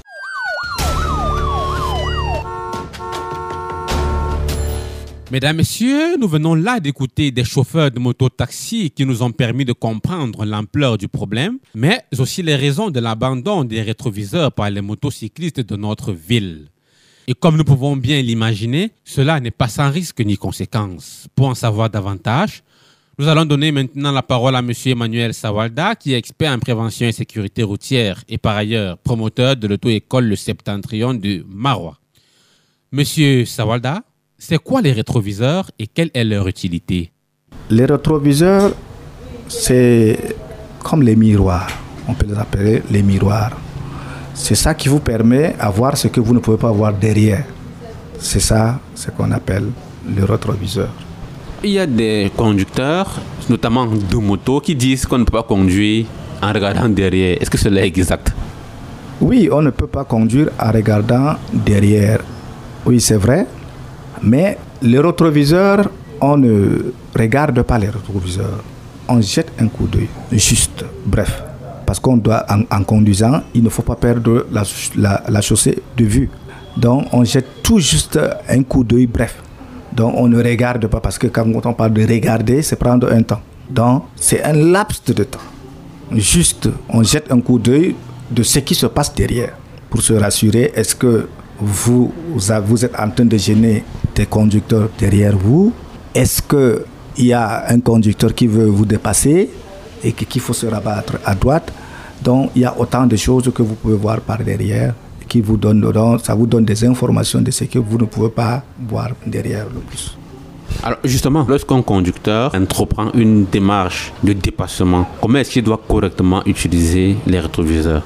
Mesdames, Messieurs, nous venons là d'écouter des chauffeurs de moto-taxi qui nous ont permis de comprendre l'ampleur du problème, mais aussi les raisons de l'abandon des rétroviseurs par les motocyclistes de notre ville. Et comme nous pouvons bien l'imaginer, cela n'est pas sans risque ni conséquence. Pour en savoir davantage, nous allons donner maintenant la parole à M. Emmanuel Sawalda, qui est expert en prévention et sécurité routière et par ailleurs promoteur de l'auto-école Le Septentrion de Marois. Monsieur Sawalda, c'est quoi les rétroviseurs et quelle est leur utilité? Les rétroviseurs, c'est comme les miroirs. On peut les appeler les miroirs. C'est ça qui vous permet de voir ce que vous ne pouvez pas voir derrière. C'est ça ce qu'on appelle le rétroviseur. Il y a des conducteurs, notamment de motos, qui disent qu'on ne peut pas conduire en regardant derrière. Est-ce que cela est exact? Oui, on ne peut pas conduire en regardant derrière. Oui, c'est vrai. Mais les rétroviseurs, on ne regarde pas les rétroviseurs. On jette un coup d'œil, juste, bref. Parce qu'on doit, en, en conduisant, il ne faut pas perdre la, la, la chaussée de vue. Donc, on jette tout juste un coup d'œil, bref. Donc, on ne regarde pas, parce que quand on parle de regarder, c'est prendre un temps. Donc, c'est un laps de temps. juste, on jette un coup d'œil de ce qui se passe derrière pour se rassurer, est-ce que vous, vous êtes en train de gêner des conducteurs derrière vous? Est-ce qu'il y a un conducteur qui veut vous dépasser et qu'il faut se rabattre à droite? Donc, il y a autant de choses que vous pouvez voir par derrière qui vous donnent, ça vous donne des informations de ce que vous ne pouvez pas voir derrière le bus. Alors justement, lorsqu'un conducteur entreprend une démarche de dépassement, comment est-ce qu'il doit correctement utiliser les rétroviseurs?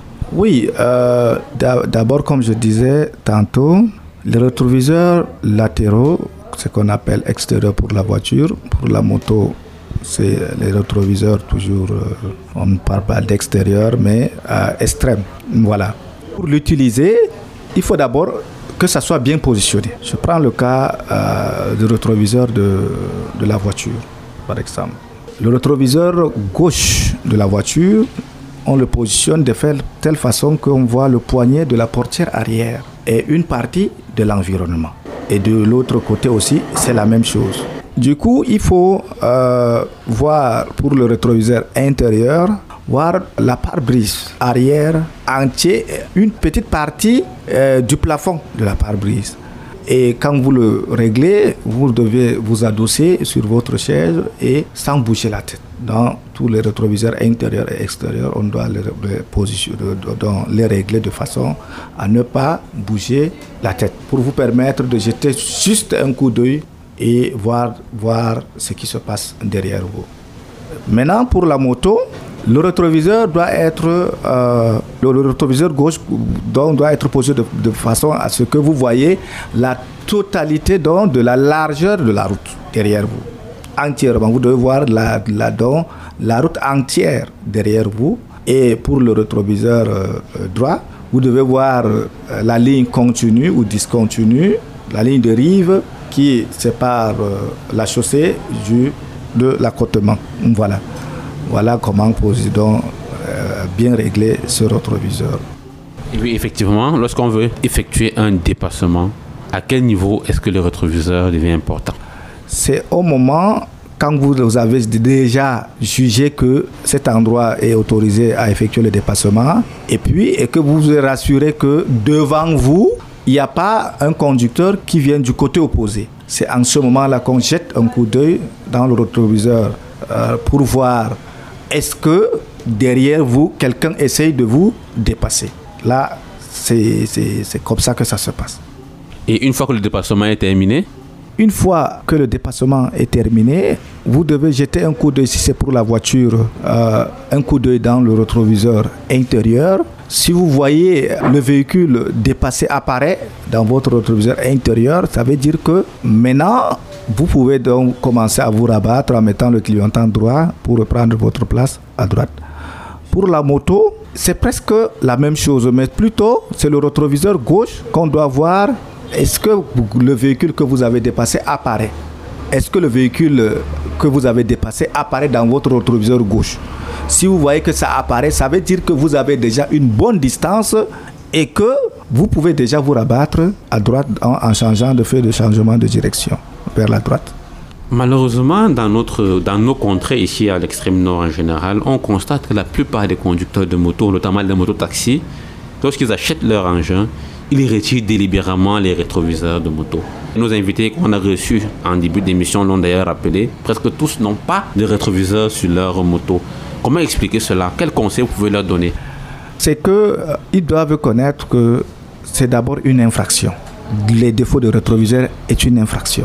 Oui, euh, d'abord, comme je disais tantôt, les rétroviseurs latéraux, ce qu'on appelle extérieur pour la voiture, pour la moto, c'est les rétroviseurs toujours, euh, on ne parle pas d'extérieur, mais euh, extrême. Voilà. Pour l'utiliser, il faut d'abord que ça soit bien positionné. Je prends le cas euh, du rétroviseur de, de la voiture, par exemple. Le rétroviseur gauche de la voiture, on le positionne de telle façon qu'on voit le poignet de la portière arrière et une partie de l'environnement. Et de l'autre côté aussi, c'est la même chose. Du coup, il faut euh, voir pour le rétroviseur intérieur, voir la pare-brise arrière entière, une petite partie euh, du plafond de la pare-brise. Et quand vous le réglez, vous devez vous adosser sur votre chaise et sans bouger la tête. Dans tous les rétroviseurs intérieurs et extérieurs, on doit les, les, positionner, les régler de façon à ne pas bouger la tête pour vous permettre de jeter juste un coup d'œil et voir, voir ce qui se passe derrière vous. Maintenant, pour la moto, le rétroviseur doit être euh, le, le rétroviseur gauche donc, doit être posé de, de façon à ce que vous voyez la totalité donc, de la largeur de la route derrière vous. Entièrement, vous devez voir la, la, donc, la route entière derrière vous. Et pour le rétroviseur euh, droit, vous devez voir euh, la ligne continue ou discontinue, la ligne de rive qui sépare euh, la chaussée du, de l'accotement. Voilà. Voilà comment poser donc euh, bien régler ce rétroviseur. Et oui, effectivement, lorsqu'on veut effectuer un dépassement, à quel niveau est-ce que le rétroviseur devient important? C'est au moment quand vous avez déjà jugé que cet endroit est autorisé à effectuer le dépassement et puis et que vous vous rassurez que devant vous, il n'y a pas un conducteur qui vient du côté opposé. C'est en ce moment-là qu'on jette un coup d'œil dans le rétroviseur euh, pour voir est-ce que derrière vous, quelqu'un essaye de vous dépasser. Là, c'est, c'est, c'est comme ça que ça se passe. Et une fois que le dépassement est terminé? Une fois que le dépassement est terminé, vous devez jeter un coup d'œil, si c'est pour la voiture, euh, un coup d'œil dans le rétroviseur intérieur. Si vous voyez le véhicule dépasser apparaître dans votre rétroviseur intérieur, ça veut dire que maintenant, vous pouvez donc commencer à vous rabattre en mettant le clignotant droit pour reprendre votre place à droite. Pour la moto, c'est presque la même chose, mais plutôt c'est le rétroviseur gauche qu'on doit voir. Est-ce que le véhicule que vous avez dépassé apparaît? Est-ce que le véhicule que vous avez dépassé apparaît dans votre rétroviseur gauche? Si vous voyez que ça apparaît, ça veut dire que vous avez déjà une bonne distance et que vous pouvez déjà vous rabattre à droite en, en changeant de feu de changement de direction vers la droite. Malheureusement, dans, notre, dans nos contrées ici à l'extrême nord en général, on constate que la plupart des conducteurs de moto, notamment les mototaxis, lorsqu'ils achètent leur engin, ils retirent délibérément les rétroviseurs de moto. Nos invités qu'on a reçus en début d'émission l'ont d'ailleurs rappelé, presque tous n'ont pas de rétroviseurs sur leur moto. Comment expliquer cela? Quels conseils vous pouvez leur donner? C'est qu'ils euh, doivent connaître que c'est d'abord une infraction. Les défauts de rétroviseur est une infraction.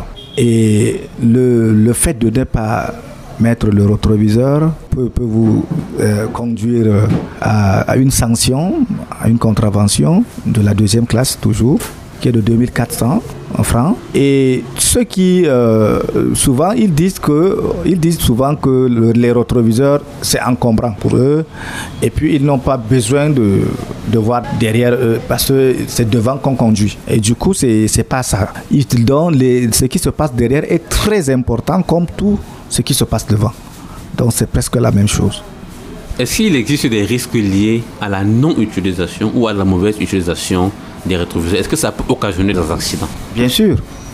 Et le, le fait de ne pas mettre le rétroviseur peut, peut vous euh, conduire à, à une sanction, à une contravention de la deuxième classe toujours, qui est de deux mille quatre cents francs. Et ceux qui, euh, souvent, ils disent, que, ils disent souvent que le, les rétroviseurs, c'est encombrant pour eux. Et puis, ils n'ont pas besoin de, de voir derrière eux parce que c'est devant qu'on conduit. Et du coup, c'est, c'est pas ça. Ils donnent les, ce qui se passe derrière est très important comme tout ce qui se passe devant. Donc, c'est presque la même chose. Est-ce qu'il existe des risques liés à la non-utilisation ou à la mauvaise utilisation des rétroviseurs? Est-ce que ça peut occasionner des accidents? Bien sûr.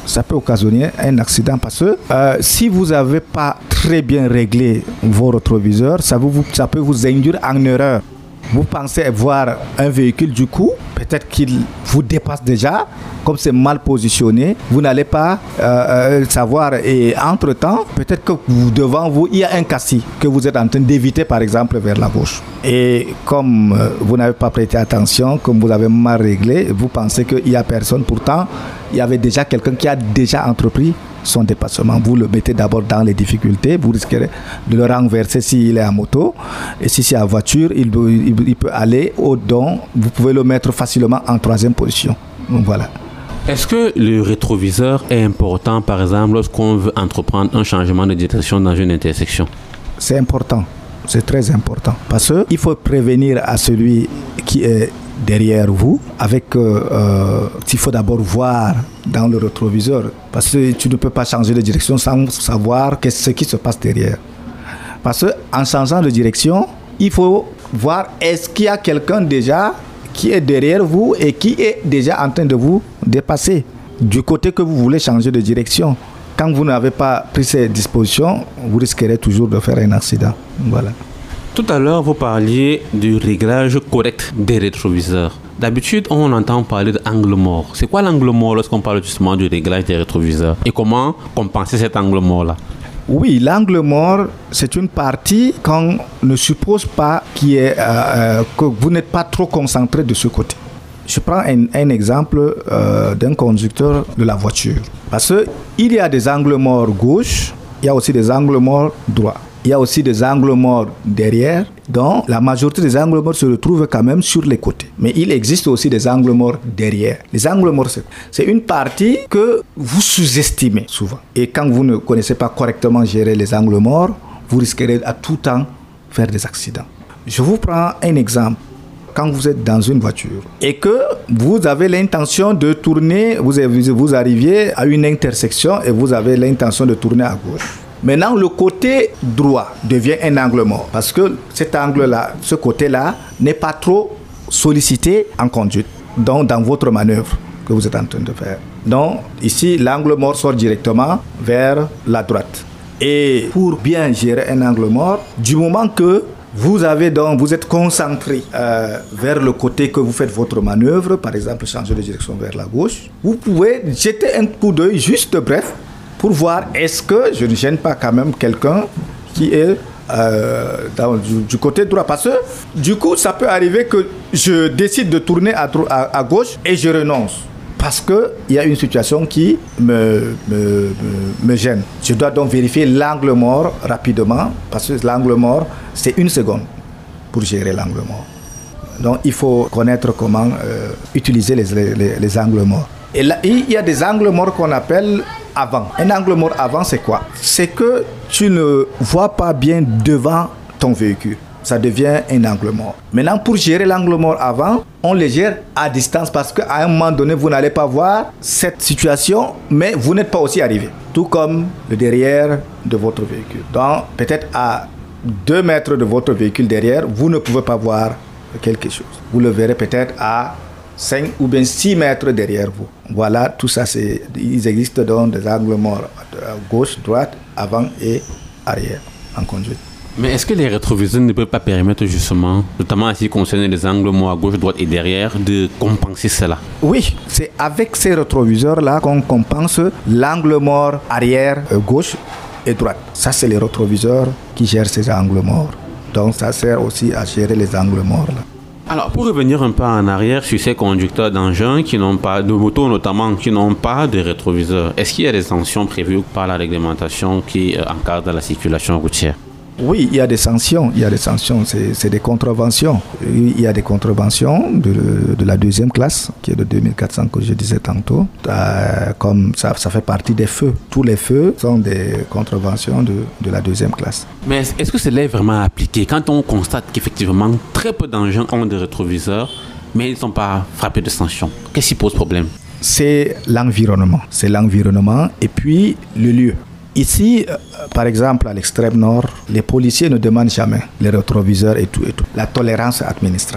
ça peut occasionner un accident parce que euh, si vous n'avez pas très bien réglé vos rétroviseurs, ça, vous, ça peut vous induire en erreur. Vous pensez voir un véhicule, du coup, peut-être qu'il vous dépasse déjà, comme c'est mal positionné, vous n'allez pas euh, savoir. Et entre-temps, peut-être que vous, devant vous, il y a un cassis que vous êtes en train d'éviter, par exemple, vers la gauche. Et comme euh, vous n'avez pas prêté attention, comme vous avez mal réglé, vous pensez qu'il n'y a personne. Pourtant, il y avait déjà quelqu'un qui a déjà entrepris son dépassement. Vous le mettez d'abord dans les difficultés, vous risquerez de le renverser s'il est en moto, et si c'est en voiture, il, il, il peut aller au don, vous pouvez le mettre facilement en troisième position. Donc voilà. Est-ce que le rétroviseur est important, par exemple, lorsqu'on veut entreprendre un changement de direction dans une intersection? C'est important, c'est très important, parce qu'il faut prévenir à celui qui est derrière vous, avec euh, euh, il faut d'abord voir dans le rétroviseur, parce que tu ne peux pas changer de direction sans savoir qu'est-ce qui se passe derrière. Parce qu'en changeant de direction, il faut voir est-ce qu'il y a quelqu'un déjà qui est derrière vous et qui est déjà en train de vous dépasser du côté que vous voulez changer de direction. Quand vous n'avez pas pris ces dispositions, vous risquerez toujours de faire un accident. Voilà. Tout à l'heure, vous parliez du réglage correct des rétroviseurs. D'habitude, on entend parler d'angle mort. C'est quoi l'angle mort lorsqu'on parle justement du réglage des rétroviseurs? Et comment compenser cet angle mort-là? Oui, l'angle mort, c'est une partie qu'on ne suppose pas qui est, euh, que vous n'êtes pas trop concentré de ce côté. Je prends un, un exemple euh, d'un conducteur de la voiture. Parce qu'il y a des angles morts gauche, il y a aussi des angles morts droits. Il y a aussi des angles morts derrière, donc la majorité des angles morts se retrouvent quand même sur les côtés. Mais il existe aussi des angles morts derrière. Les angles morts, c'est une partie que vous sous-estimez souvent. Et quand vous ne connaissez pas correctement gérer les angles morts, vous risquerez à tout temps faire des accidents. Je vous prends un exemple. Quand vous êtes dans une voiture et que vous avez l'intention de tourner, vous, vous arriviez à une intersection et vous avez l'intention de tourner à gauche. Maintenant, le côté droit devient un angle mort parce que cet angle-là, ce côté-là, n'est pas trop sollicité en conduite, donc dans votre manœuvre que vous êtes en train de faire. Donc, ici, l'angle mort sort directement vers la droite. Et pour bien gérer un angle mort, du moment que vous avez donc, vous êtes concentré euh, vers le côté que vous faites votre manœuvre, par exemple, changer de direction vers la gauche, vous pouvez jeter un coup d'œil juste bref pour voir est-ce que je ne gêne pas quand même quelqu'un qui est euh, dans, du, du côté droit. Parce que du coup, ça peut arriver que je décide de tourner à, à, à gauche et je renonce. Parce qu'il y a une situation qui me, me, me, me gêne. Je dois donc vérifier l'angle mort rapidement, parce que l'angle mort, c'est une seconde pour gérer l'angle mort. Donc, il faut connaître comment euh, utiliser les, les, les angles morts. Et là, il y a des angles morts qu'on appelle avant. Un angle mort avant, c'est quoi? C'est que tu ne vois pas bien devant ton véhicule. Ça devient un angle mort. Maintenant, pour gérer l'angle mort avant, on le gère à distance parce qu'à un moment donné, vous n'allez pas voir cette situation, mais vous n'êtes pas aussi arrivé. Tout comme le derrière de votre véhicule. Donc, peut-être à deux mètres de votre véhicule derrière, vous ne pouvez pas voir quelque chose. Vous le verrez peut-être à cinq ou bien six mètres derrière vous. Voilà, tout ça, c'est, ils existent dans des angles morts à gauche, droite, avant et arrière en conduite. Mais est-ce que les rétroviseurs ne peuvent pas permettre justement, notamment en ce qui concerne les angles morts à gauche, droite et derrière, de compenser cela? Oui, c'est avec ces rétroviseurs-là qu'on compense l'angle mort arrière, gauche et droite. Ça, c'est les rétroviseurs qui gèrent ces angles morts. Donc, ça sert aussi à gérer les angles morts là. Alors, pour revenir un peu en arrière sur ces conducteurs d'engins qui n'ont pas, de motos notamment, qui n'ont pas de rétroviseur, est-ce qu'il y a des sanctions prévues par la réglementation qui encadre la circulation routière? Oui, il y a des sanctions, il y a des sanctions, c'est, c'est des contraventions. Il y a des contraventions de, de la deuxième classe, qui est de deux mille quatre cents que je disais tantôt. Euh, comme ça, ça fait partie des feux. Tous les feux sont des contraventions de, de la deuxième classe. Mais est-ce que cela est vraiment appliqué? Quand on constate qu'effectivement, très peu d'engins ont des rétroviseurs, mais ils ne sont pas frappés de sanctions, qu'est-ce qui pose problème? C'est l'environnement. C'est l'environnement et puis le lieu. Ici, euh, par exemple, à l'extrême nord, les policiers ne demandent jamais les rétroviseurs et tout et tout. La tolérance administrative.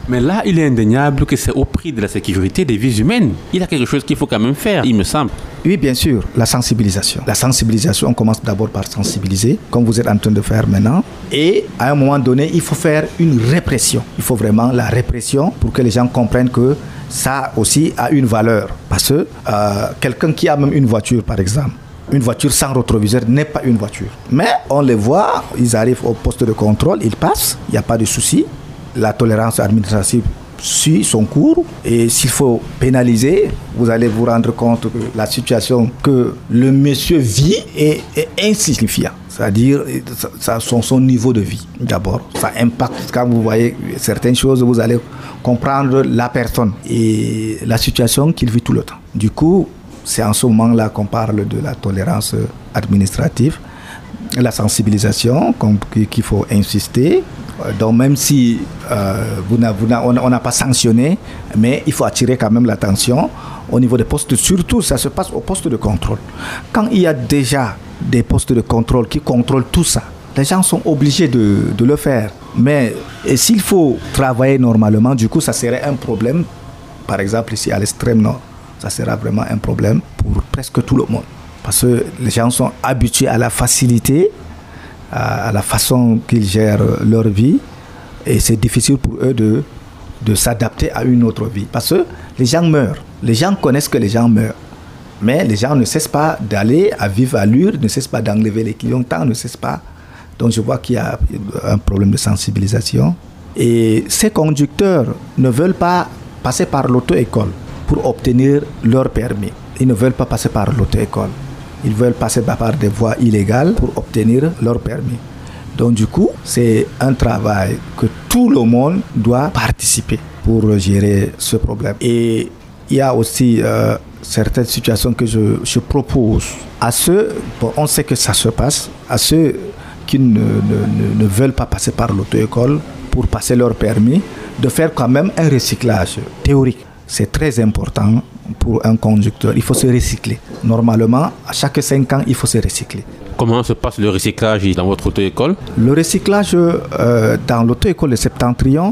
Mais là, il est indéniable que c'est au prix de la sécurité des vies humaines. Il y a quelque chose qu'il faut quand même faire, il me semble. Oui, bien sûr, la sensibilisation. La sensibilisation, on commence d'abord par sensibiliser, comme vous êtes en train de faire maintenant. Et à un moment donné, il faut faire une répression. Il faut vraiment la répression pour que les gens comprennent que ça aussi a une valeur. Parce que euh, quelqu'un qui a même une voiture, par exemple, une voiture sans rétroviseur n'est pas une voiture. Mais on les voit, ils arrivent au poste de contrôle, ils passent, il n'y a pas de souci. La tolérance administrative suit son cours. Et s'il faut pénaliser, vous allez vous rendre compte que la situation que le monsieur vit est, est insignifiante. C'est-à-dire ça, son, son niveau de vie, d'abord. Ça impacte, quand vous voyez certaines choses, vous allez comprendre la personne et la situation qu'il vit tout le temps. Du coup, c'est en ce moment-là qu'on parle de la tolérance administrative, la sensibilisation qu'il faut insister. Donc même si euh, vous n'a, vous n'a, on n'a pas sanctionné, mais il faut attirer quand même l'attention au niveau des postes. Surtout, ça se passe au poste de contrôle. Quand il y a déjà des postes de contrôle qui contrôlent tout ça, les gens sont obligés de, de le faire. Mais et s'il faut travailler normalement, du coup, ça serait un problème. Par exemple, ici à l'extrême nord, ça sera vraiment un problème pour presque tout le monde. Parce que les gens sont habitués à la facilité, à la façon qu'ils gèrent leur vie, et c'est difficile pour eux de, de s'adapter à une autre vie. Parce que les gens meurent. Les gens connaissent que les gens meurent. Mais les gens ne cessent pas d'aller à vive allure, ne cessent pas d'enlever les clignotants, ne cessent pas. Donc je vois qu'il y a un problème de sensibilisation. Et ces conducteurs ne veulent pas passer par l'auto-école pour obtenir leur permis. Ils ne veulent pas passer par l'auto-école. Ils veulent passer par des voies illégales pour obtenir leur permis. Donc du coup, c'est un travail que tout le monde doit participer pour gérer ce problème. Et il y a aussi euh, certaines situations que je, je propose à ceux, bon, on sait que ça se passe, à ceux qui ne, ne, ne veulent pas passer par l'auto-école pour passer leur permis, de faire quand même un recyclage théorique. C'est très important pour un conducteur. Il faut se recycler. Normalement, à chaque cinq ans, il faut se recycler. Comment se passe le recyclage dans votre auto-école? Le recyclage euh, dans l'auto-école de Septentrion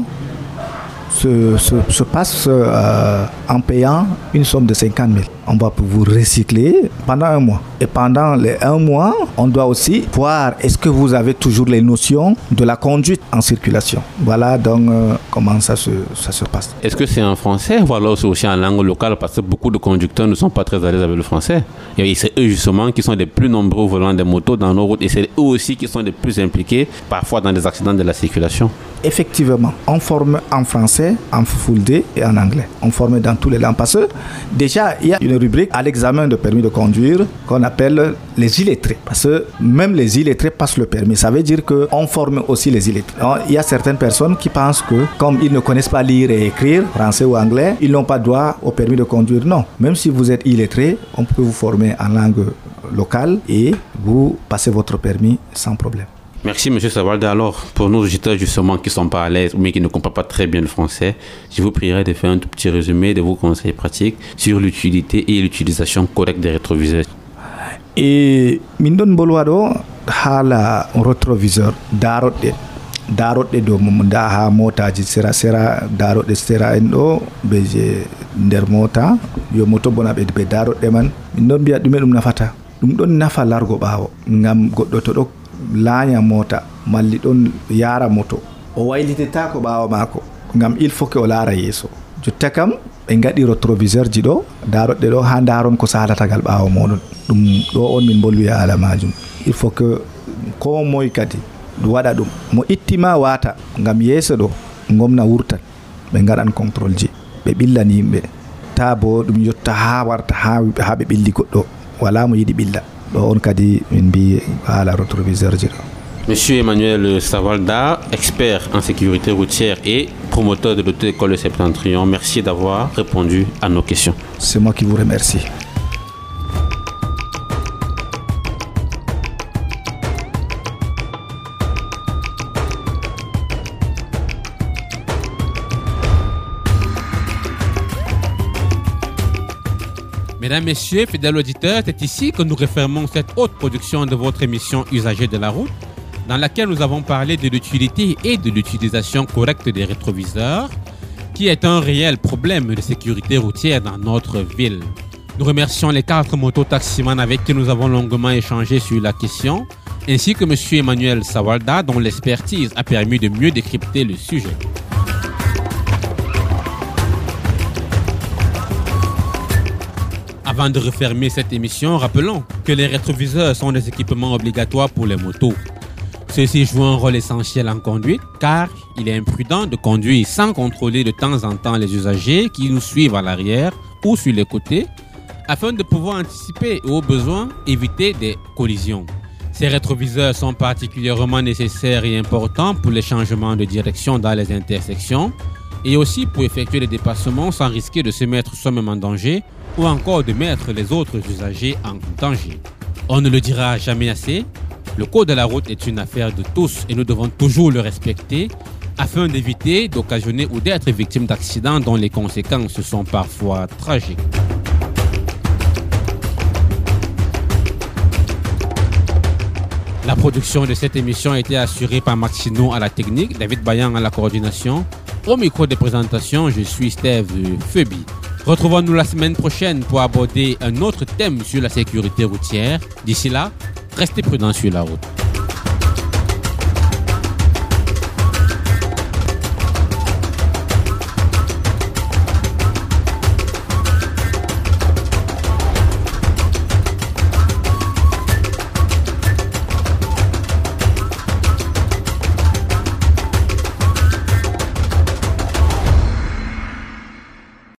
se, se, se passe euh, en payant une somme de cinquante mille. On va vous recycler pendant un mois. Et pendant les un mois, on doit aussi voir est-ce que vous avez toujours les notions de la conduite en circulation. Voilà donc euh, comment ça se, ça se passe. Est-ce que c'est en français ou alors c'est aussi en langue locale? Parce que beaucoup de conducteurs ne sont pas très à l'aise avec le français. Et c'est eux justement qui sont les plus nombreux au volant des motos dans nos routes. Et c'est eux aussi qui sont les plus impliqués parfois dans des accidents de la circulation. Effectivement, on forme en français, en full day et en anglais. On forme dans tous les langues. Parce que déjà, il y a une rubrique à l'examen de permis de conduire qu'on appelle les illettrés. Parce que même les illettrés passent le permis. Ça veut dire qu'on forme aussi les illettrés. Alors, il y a certaines personnes qui pensent que comme ils ne connaissent pas lire et écrire, français ou anglais, ils n'ont pas droit au permis de conduire. Non. Même si vous êtes illettré, on peut vous former en langue locale et vous passez votre permis sans problème. Merci M. Savalda. Alors, pour nos auditeurs justement qui ne sont pas à l'aise ou qui ne comprennent pas très bien le français, je vous prierai de faire un tout petit résumé de vos conseils pratiques sur l'utilité et l'utilisation correcte des rétroviseurs. Et mindon bolwado hala rétroviseur darodde darodde do mum da ha motaji sera sera darodde sera en do be je nder mota yo moto bona be be darodde man mindon biya dume dum nafata dum don nafa largo bawo ngam goddo to do laanya mota malli don yara moto o waylitata ko bawo mako ngam il faut que o lara yeso jotta kam be ngadi rétroviseur ji do darodde do ha daron ko salata gal bawo modon dum do on min bolwi ala majum. Il faut que ko moy kadi du wada dum mo ittima wata ngam yeso do ngomna wurtan be ngadan contrôle ji be billani yimbe ta bo dum yotta ha warta ha ha be billi goddo wala mo yidi billa do on kadi min bi ala rétroviseur ji do. Monsieur Emmanuel Savalda, expert en sécurité routière et promoteur de l'auto-école de Septentrion, merci d'avoir répondu à nos questions. C'est moi qui vous remercie. Mesdames, Messieurs, fidèles auditeurs, c'est ici que nous refermons cette haute production de votre émission Usagers de la route, dans laquelle nous avons parlé de l'utilité et de l'utilisation correcte des rétroviseurs. qui est un réel problème de sécurité routière dans notre ville. Nous remercions les quatre mototaximans avec qui nous avons longuement échangé sur la question, ainsi que M. Emmanuel Sawalda, dont l'expertise a permis de mieux décrypter le sujet. Avant de refermer cette émission, rappelons que les rétroviseurs sont des équipements obligatoires pour les motos. Ceux-ci jouent un rôle essentiel en conduite car il est imprudent de conduire sans contrôler de temps en temps les usagers qui nous suivent à l'arrière ou sur les côtés afin de pouvoir anticiper et au besoin éviter des collisions. Ces rétroviseurs sont particulièrement nécessaires et importants pour les changements de direction dans les intersections et aussi pour effectuer des dépassements sans risquer de se mettre soi-même en danger ou encore de mettre les autres usagers en danger. On ne le dira jamais assez, le code de la route est une affaire de tous et nous devons toujours le respecter afin d'éviter d'occasionner ou d'être victime d'accidents dont les conséquences sont parfois tragiques. La production de cette émission a été assurée par Maxino à la technique, David Bayan à la coordination. Au micro de présentation, je suis Steve Feubi. Retrouvons-nous la semaine prochaine pour aborder un autre thème sur la sécurité routière. D'ici là, restez prudents sur la route.